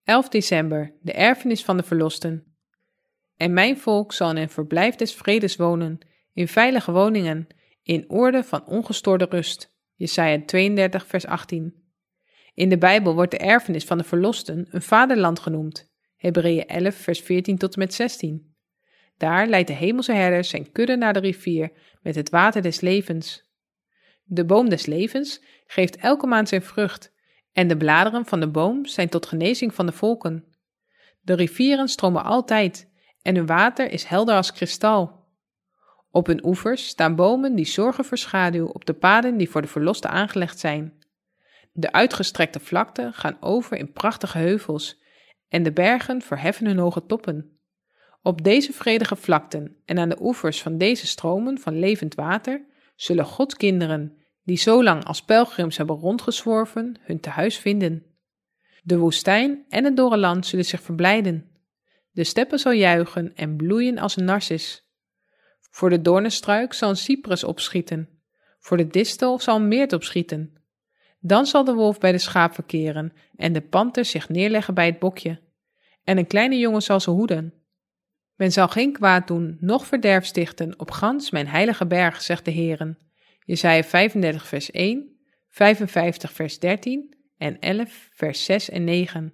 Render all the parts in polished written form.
11 december, de erfenis van de verlosten. En mijn volk zal in een verblijf des vredes wonen, in veilige woningen, in orde van ongestoorde rust. Jesaja 32, vers 18. In de Bijbel wordt de erfenis van de verlosten een vaderland genoemd. Hebreeën 11, vers 14 tot en met 16. Daar leidt de hemelse herder zijn kudde naar de rivier met het water des levens. De boom des levens geeft elke maand zijn vrucht, en de bladeren van de boom zijn tot genezing van de volken. De rivieren stromen altijd, en hun water is helder als kristal. Op hun oevers staan bomen die zorgen voor schaduw op de paden die voor de verlosten aangelegd zijn. De uitgestrekte vlakten gaan over in prachtige heuvels, en de bergen verheffen hun hoge toppen. Op deze vredige vlakten en aan de oevers van deze stromen van levend water zullen Gods kinderen, die zo lang als pelgrims hebben rondgezworven, hun tehuis vinden. De woestijn en het dorre land zullen zich verblijden. De steppen zal juichen en bloeien als een narcis. Voor de doornenstruik zal een cyprus opschieten. Voor de distel zal een meert opschieten. Dan zal de wolf bij de schaap verkeren en de panter zich neerleggen bij het bokje. En een kleine jongen zal ze hoeden. Men zal geen kwaad doen, noch verderf stichten op gans mijn heilige berg, zegt de Heeren. Jesaja 35 vers 1, 55 vers 13 en 11 vers 6 en 9.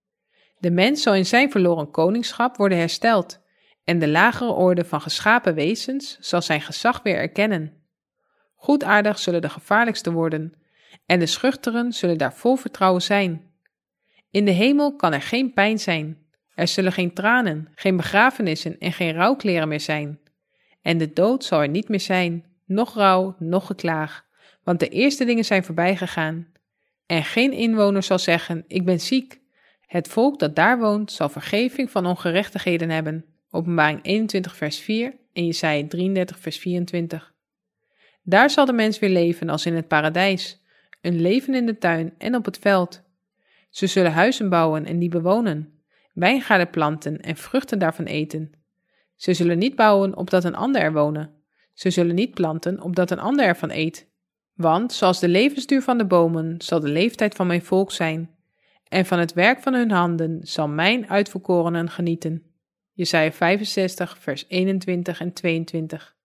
De mens zal in zijn verloren koningschap worden hersteld, en de lagere orde van geschapen wezens zal zijn gezag weer erkennen. Goedaardig zullen de gevaarlijkste worden, en de schuchteren zullen daar vol vertrouwen zijn. In de hemel kan er geen pijn zijn, er zullen geen tranen, geen begrafenissen en geen rouwkleren meer zijn. En de dood zal er niet meer zijn, noch rouw, noch geklaag, want de eerste dingen zijn voorbij gegaan. En geen inwoner zal zeggen, ik ben ziek. Het volk dat daar woont zal vergeving van ongerechtigheden hebben. Openbaring 21 vers 4 en Jesaja 33 vers 24. Daar zal de mens weer leven als in het paradijs, een leven in de tuin en op het veld. Ze zullen huizen bouwen en die bewonen, wijngaarden planten en vruchten daarvan eten. Ze zullen niet bouwen opdat een ander er wonen. Ze zullen niet planten opdat een ander ervan eet. Want zoals de levensduur van de bomen zal de leeftijd van mijn volk zijn, en van het werk van hun handen zal mijn uitverkorenen genieten. Jesaja 65 vers 21 en 22.